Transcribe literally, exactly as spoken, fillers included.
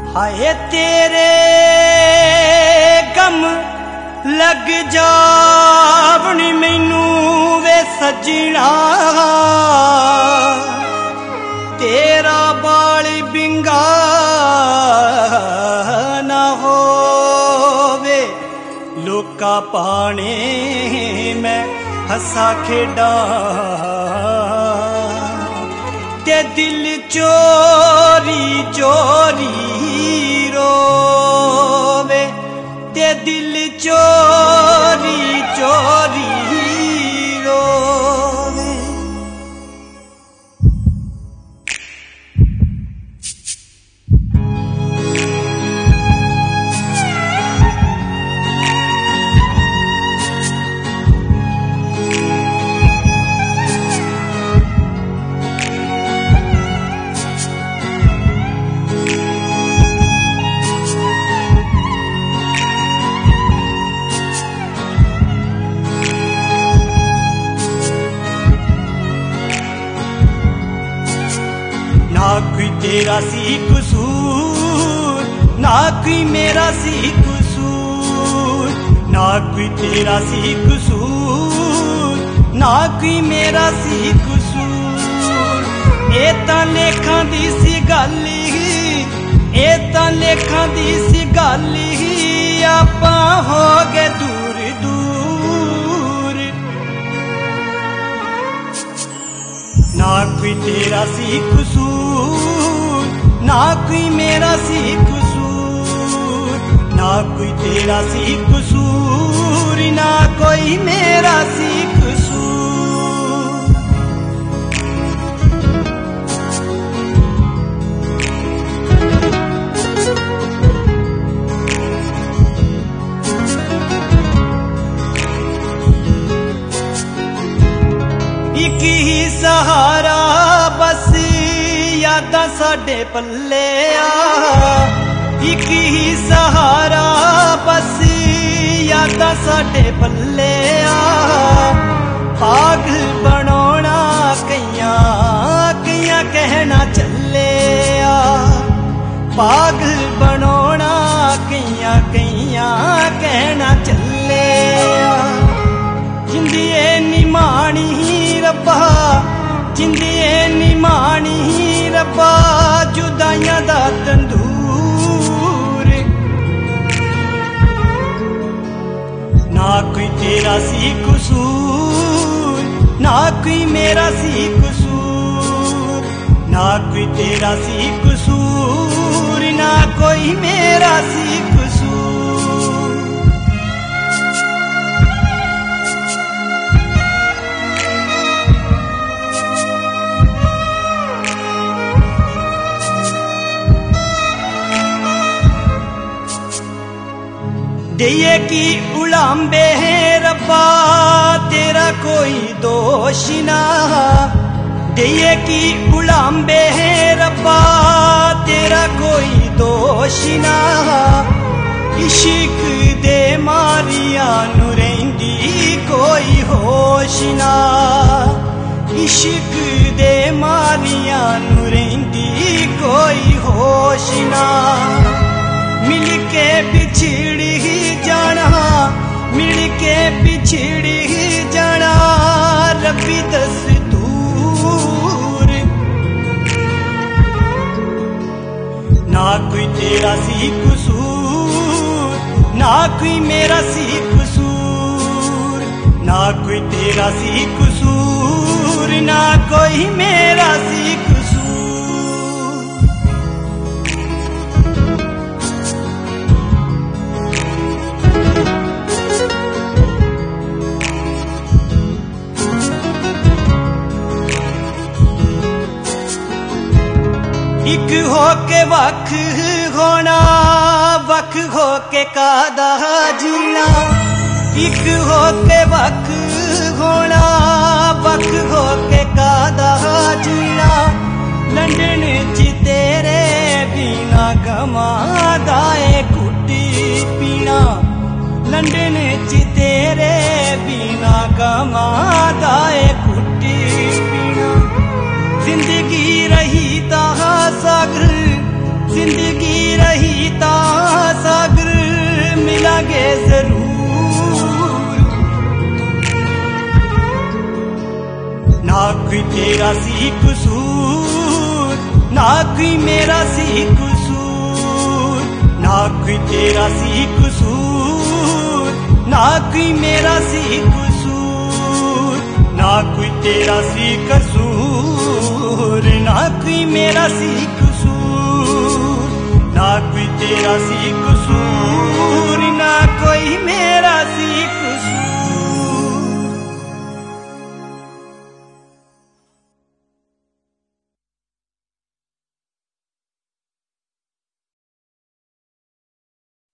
हाय तेरे गम लग जावनी मैनू वे सजना, तेरा बाल बिंगा ना होवे, लोका पाने मैं हसा खेडा, ते दिल चोरी चोरी रोवे, ते दिल चोरी चोरी रोवे। ना कोई तेरा सी कसूर, ना कोई मेरा सी कसूर, ना कोई तेरा सी कसूर, ना कोई मेरा सी कसूर। ए तां लेखां दी सी गल ही, ए तां लेखां दी सी गल ही, आपां हो गए दूर दूर। ना कोई तेरा सी कसूर, ना कोई मेरा सी कसूर, ना कोई तेरा सी कसूर, ना कोई मेरा सी कसूर। एक ही सहारा बस यादां साडे पल्ले आ, एक ही सहारा बस यादां साडे पल्ले आ। पागल बनोना कईयां कईयां कहना चले आ, पागल बनोना कईयां कईयां कहना चले आ। जिंदिए निमाणी रब्बा, जिंदिए निमाणी रब्बा, जुदाइयां दा तंदूर। ना कोई तेरा सी कसूर, ना कोई मेरा सी कसूर, ना कोई तेरा सी कसूर, ना कोई मेरा सी कसूर। दिए की उलांबे हैं रब्बा, तेरा कोई दोष ना, दिए की उलांबे हैं रब्बा, तेरा कोई दोष ना। इश्क दे मारिया नू रहिंदी कोई होश ना, इश्क दे मारिया नू रहिंदी कोई होश ना। मिल के बिछड़ ही जाना, मिल के बिछड़ ही जाना, रब्बी दस्तूर। ना कोई तेरा सी कसूर, ना कोई मेरा सी कसूर, ना कोई तेरा सी कसूर, ना कोई मेरा सी कसूर। एक हो के वख होना, वख हो के कादा जीना, एक हो के वख होना, वख हो के कादा जीना। लंदन च तेरे बिना गमादा ए कुटी पीना, लंदन च तेरे बिना गमादा ए कुटी पीना। जिंदगी रही ता सागर, जिंदगी रही गीता सागर मिलांगे जरूर। ना कोई तेरा सी कसूर, ना कोई मेरा सी कसूर, ना कोई तेरा सी कसूर, ना कोई मेरा सी कसूर, ना कोई तेरा सी कसूर, ना कोई मेरा सी कसूर, ना कोई तेरा सी कसूर, ना कोई मेरा